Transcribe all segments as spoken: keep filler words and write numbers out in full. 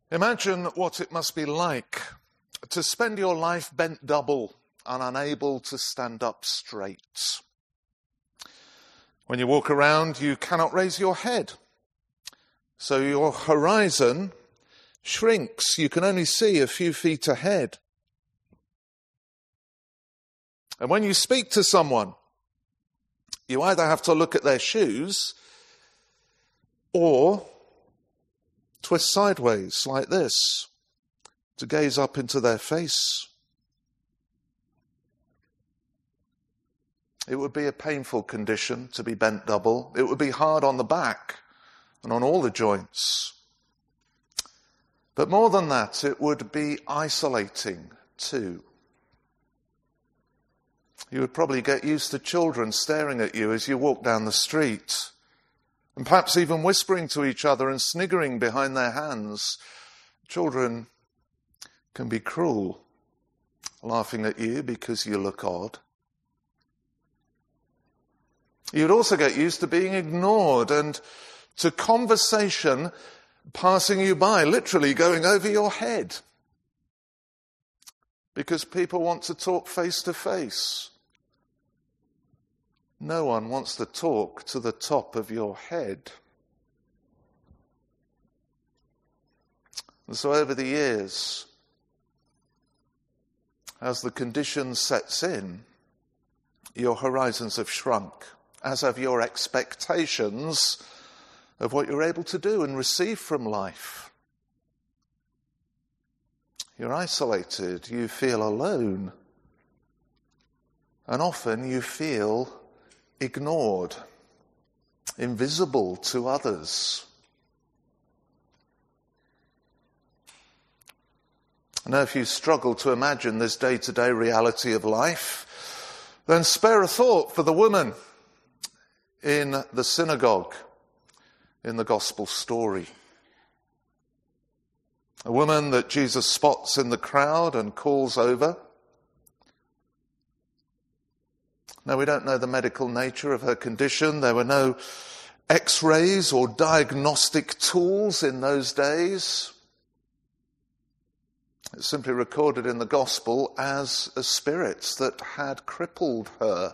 Imagine what it must be like to spend your life bent double and unable to stand up straight. When you walk around, you cannot raise your head. So your horizon shrinks. You can only see a few feet ahead. And when you speak to someone, you either have to look at their shoes or twist sideways like this to gaze up into their face. It would be a painful condition to be bent double. It would be hard on the back and on all the joints. But more than that, it would be isolating too. You would probably get used to children staring at you as you walk down the street, and perhaps even whispering to each other and sniggering behind their hands. Children can be cruel, laughing at you because you look odd. You'd also get used to being ignored and to conversation passing you by, literally going over your head, because people want to talk face to face. No one wants to talk to the top of your head. And so over the years, as the condition sets in, your horizons have shrunk, as have your expectations of what you're able to do and receive from life. You're isolated, you feel alone, and often you feel ignored, invisible to others. Now, if you struggle to imagine this day-to-day reality of life, then spare a thought for the woman in the synagogue in the gospel story. A woman that Jesus spots in the crowd and calls over. Now, we don't know the medical nature of her condition. There were no x-rays or diagnostic tools in those days. It's simply recorded in the gospel as a spirit that had crippled her.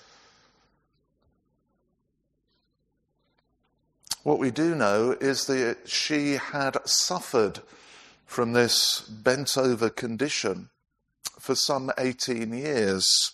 What we do know is that she had suffered from this bent-over condition for some eighteen years.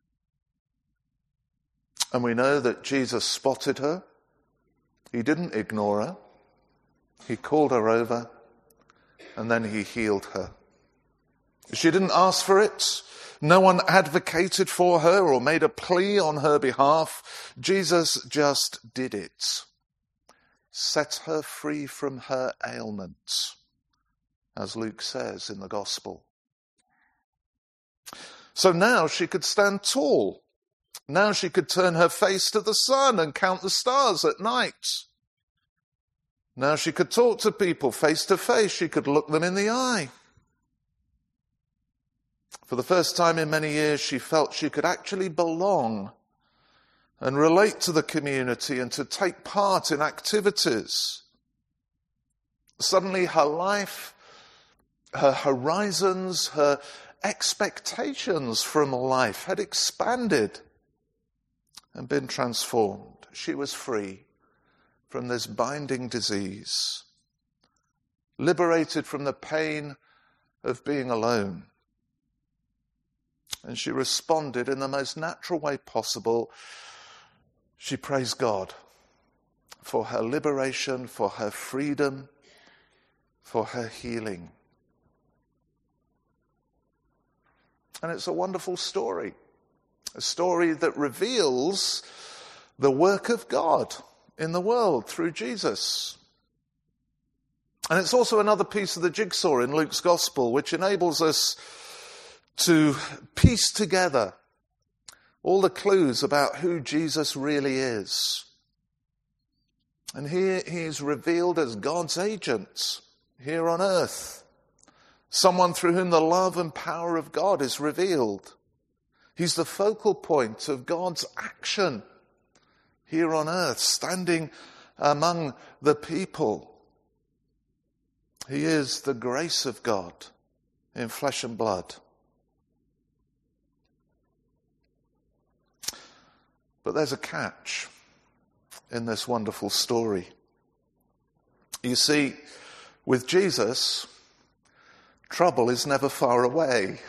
And we know that Jesus spotted her. He didn't ignore her. He called her over, and then he healed her. She didn't ask for it. No one advocated for her or made a plea on her behalf. Jesus just did it. Set her free from her ailment, as Luke says in the gospel. So now she could stand tall. Now she could turn her face to the sun and count the stars at night. Now she could talk to people face to face. She could look them in the eye. For the first time in many years, she felt she could actually belong and relate to the community and to take part in activities. Suddenly her life, her horizons, her expectations from life had expanded and been transformed. She was free from this binding disease, liberated from the pain of being alone. And she responded in the most natural way possible. She praised God for her liberation, for her freedom, for her healing. And it's a wonderful story. A story that reveals the work of God in the world through Jesus. And it's also another piece of the jigsaw in Luke's gospel, which enables us to piece together all the clues about who Jesus really is. And here he is revealed as God's agent here on earth. Someone through whom the love and power of God is revealed. He's the focal point of God's action here on earth, standing among the people. He is the grace of God in flesh and blood. But there's a catch in this wonderful story. You see, with Jesus, trouble is never far away.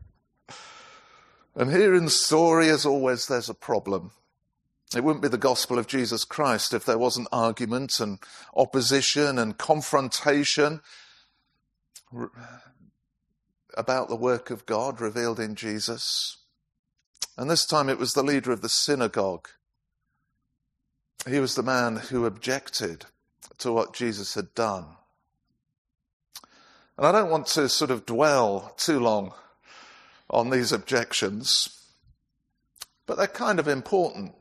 And here in the story, as always, there's a problem. It wouldn't be the gospel of Jesus Christ if there wasn't argument and opposition and confrontation about the work of God revealed in Jesus. And this time it was the leader of the synagogue. He was the man who objected to what Jesus had done. And I don't want to sort of dwell too long on these objections, but they're kind of important.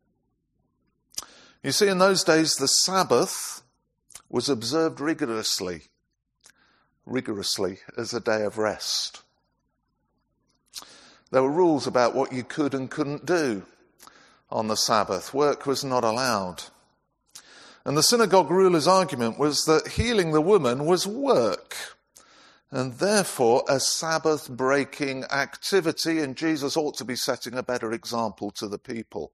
You see, in those days, the Sabbath was observed rigorously, rigorously as a day of rest. There were rules about what you could and couldn't do on the Sabbath. Work was not allowed. And the synagogue ruler's argument was that healing the woman was work, and therefore a Sabbath-breaking activity, and Jesus ought to be setting a better example to the people.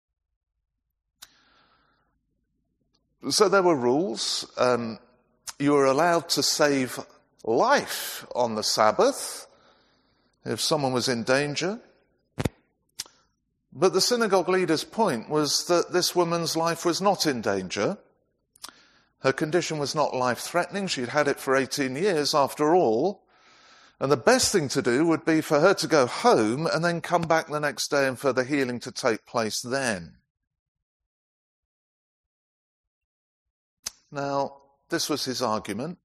So there were rules. Um, you were allowed to save life on the Sabbath if someone was in danger. But the synagogue leader's point was that this woman's life was not in danger. Her condition was not life-threatening. She'd had it for eighteen years after all. And the best thing to do would be for her to go home and then come back the next day and for the healing to take place then. Now, this was his argument.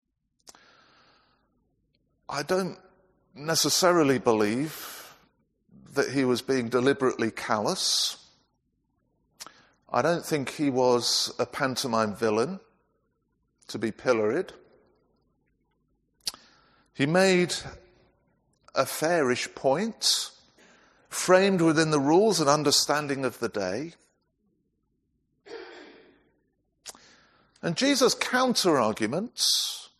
I don't necessarily believe that he was being deliberately callous. I don't think he was a pantomime villain to be pilloried. He made a fairish point, framed within the rules and understanding of the day. And Jesus' counter-arguments,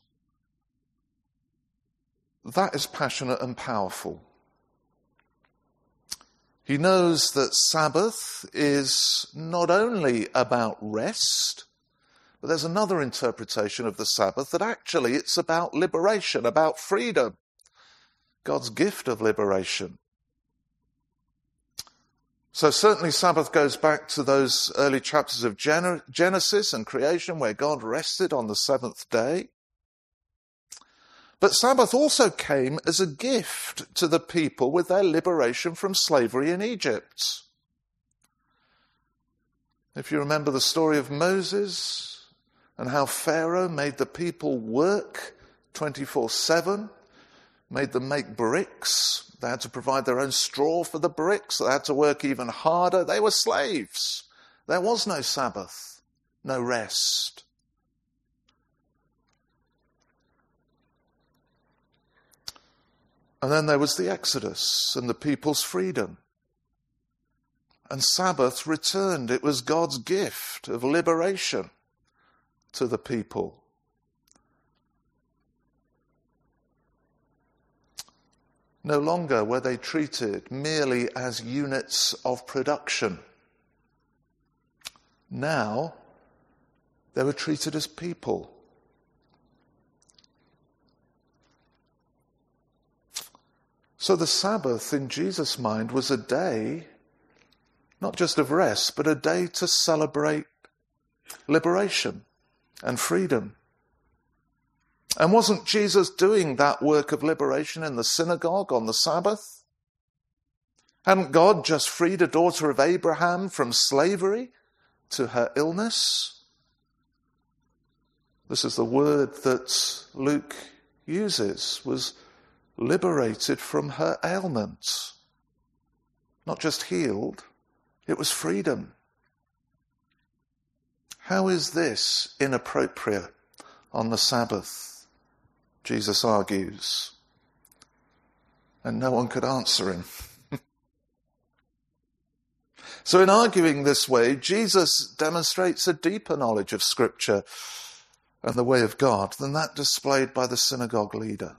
that is passionate and powerful. He knows that Sabbath is not only about rest, but there's another interpretation of the Sabbath that actually it's about liberation, about freedom, God's gift of liberation. So certainly Sabbath goes back to those early chapters of Genesis and creation where God rested on the seventh day. But Sabbath also came as a gift to the people with their liberation from slavery in Egypt. If you remember the story of Moses and how Pharaoh made the people work twenty-four seven, made them make bricks. They had to provide their own straw for the bricks. They had to work even harder. They were slaves. There was no Sabbath, no rest. And then there was the Exodus and the people's freedom. And Sabbath returned. It was God's gift of liberation to the people. No longer were they treated merely as units of production. Now they were treated as people. So the Sabbath, in Jesus' mind, was a day, not just of rest, but a day to celebrate liberation and freedom. And wasn't Jesus doing that work of liberation in the synagogue on the Sabbath? Hadn't God just freed a daughter of Abraham from slavery to her illness? This is the word that Luke uses, was liberated from her ailment. Not just healed, it was freedom. How is this inappropriate on the Sabbath? Jesus argues. And no one could answer him. So in arguing this way, Jesus demonstrates a deeper knowledge of Scripture. and the way of God than that displayed by the synagogue leader.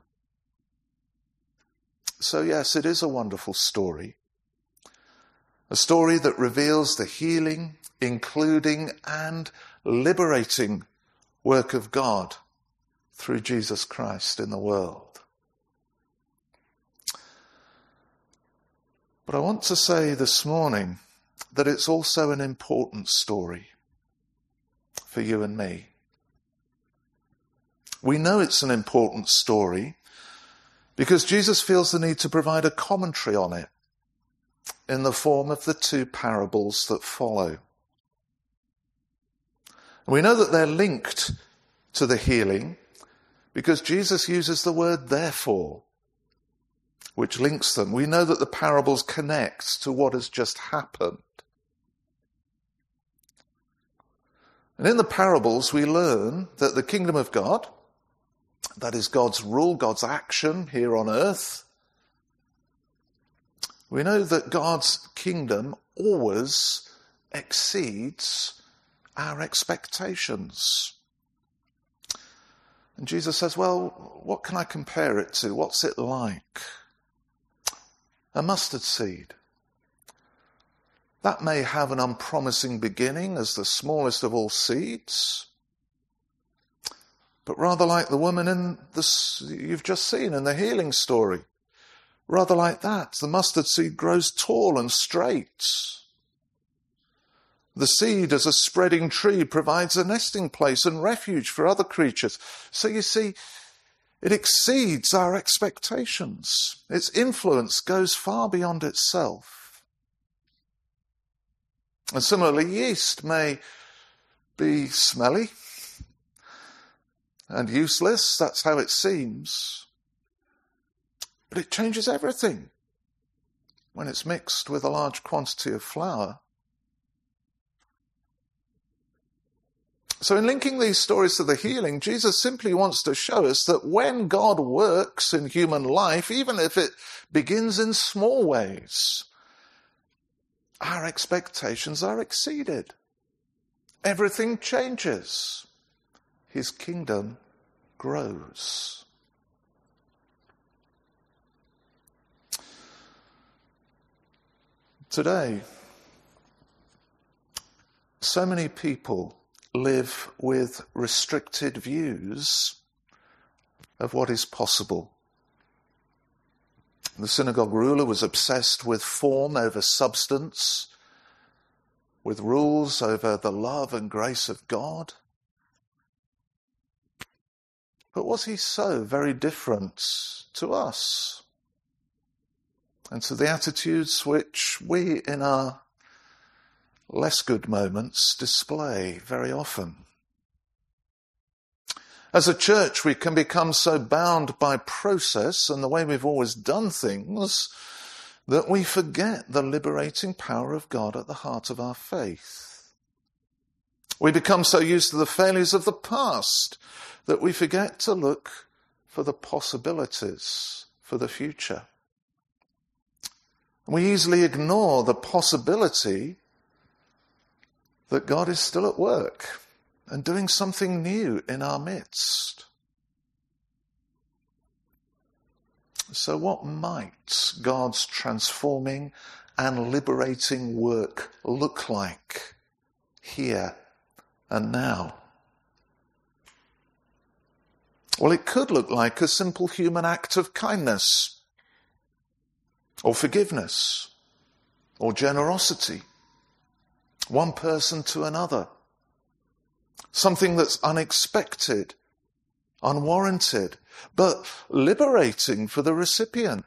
So yes, it is a wonderful story. A story that reveals the healing, including and liberating work of God through Jesus Christ in the world. But I want to say this morning that it's also an important story for you and me. We know it's an important story because Jesus feels the need to provide a commentary on it in the form of the two parables that follow. We know that they're linked to the healing because Jesus uses the word therefore, which links them. We know that the parables connect to what has just happened. And in the parables we learn that the kingdom of God, that is God's rule, God's action here on earth, we know that God's kingdom always exceeds our expectations. And Jesus says, well, what can I compare it to? What's it like? A mustard seed. That may have an unpromising beginning as the smallest of all seeds, but rather like the woman in this you've just seen in the healing story. Rather like that, the mustard seed grows tall and straight. The seed as a spreading tree provides a nesting place and refuge for other creatures. So you see, it exceeds our expectations. Its influence goes far beyond itself. And similarly, yeast may be smelly and useless. That's how it seems. But it changes everything when it's mixed with a large quantity of flour. So in linking these stories to the healing, Jesus simply wants to show us that when God works in human life, even if it begins in small ways, our expectations are exceeded. Everything changes. His kingdom grows. Today, so many people live with restricted views of what is possible. The synagogue ruler was obsessed with form over substance, with rules over the love and grace of God. But was he so very different to us and to the attitudes which we in our less good moments display very often? As a church, we can become so bound by process and the way we've always done things that we forget the liberating power of God at the heart of our faith. We become so used to the failures of the past that we forget to look for the possibilities for the future. We easily ignore the possibility that God is still at work and doing something new in our midst. So what might God's transforming and liberating work look like here and now? Well, it could look like a simple human act of kindness, or forgiveness, or generosity, one person to another. Something that's unexpected, unwarranted, but liberating for the recipient.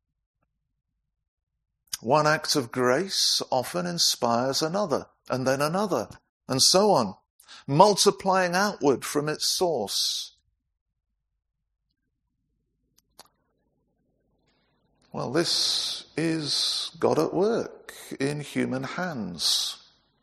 One act of grace often inspires another, and then another, and so on, multiplying outward from its source. Well, this is God at work in human hands.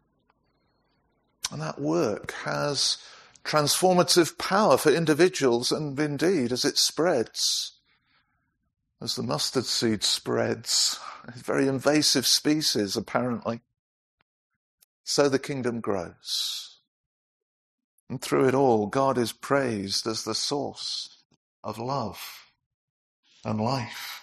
And that work has transformative power for individuals, and indeed, as it spreads, as the mustard seed spreads, a very invasive species apparently, so the kingdom grows. And through it all, God is praised as the source of love and life.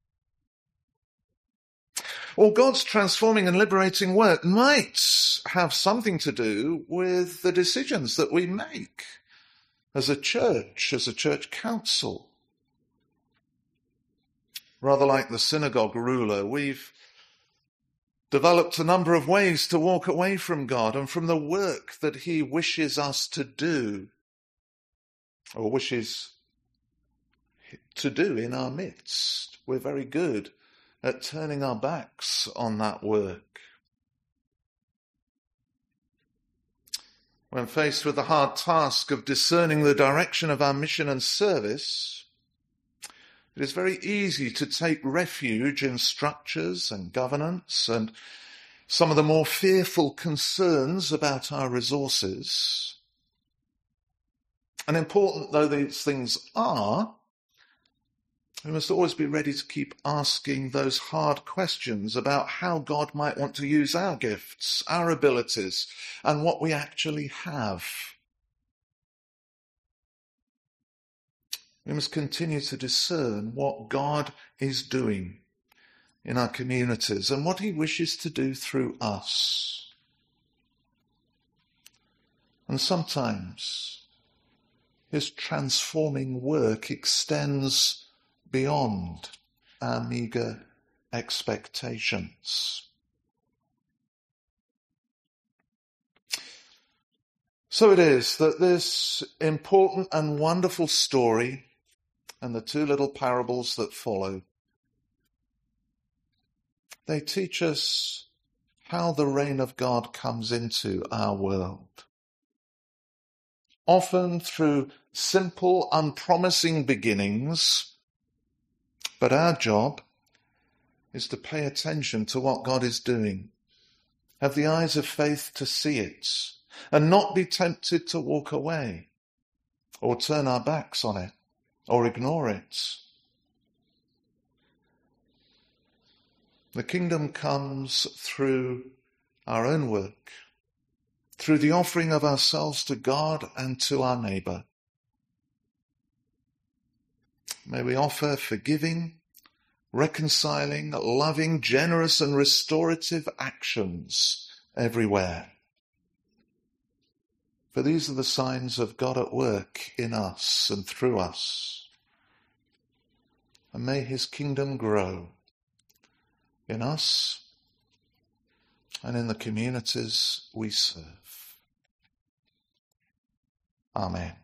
Well, God's transforming and liberating work might have something to do with the decisions that we make as a church, as a church council. Rather like the synagogue ruler, we've developed a number of ways to walk away from God and from the work that he wishes us to do, or wishes to do in our midst. We're very good at turning our backs on that work. When faced with the hard task of discerning the direction of our mission and service, it is very easy to take refuge in structures and governance and some of the more fearful concerns about our resources. And important though these things are, we must always be ready to keep asking those hard questions about how God might want to use our gifts, our abilities, and what we actually have. We must continue to discern what God is doing in our communities and what he wishes to do through us. And sometimes his transforming work extends beyond our meagre expectations. So it is that this important and wonderful story and the two little parables that follow, they teach us how the reign of God comes into our world. Often through simple, unpromising beginnings, but our job is to pay attention to what God is doing, have the eyes of faith to see it, and not be tempted to walk away or turn our backs on it or ignore it. The kingdom comes through our own work, through the offering of ourselves to God and to our neighbour. May we offer forgiving, reconciling, loving, generous and restorative actions everywhere. For these are the signs of God at work in us and through us. And may his kingdom grow in us and in the communities we serve. Amen.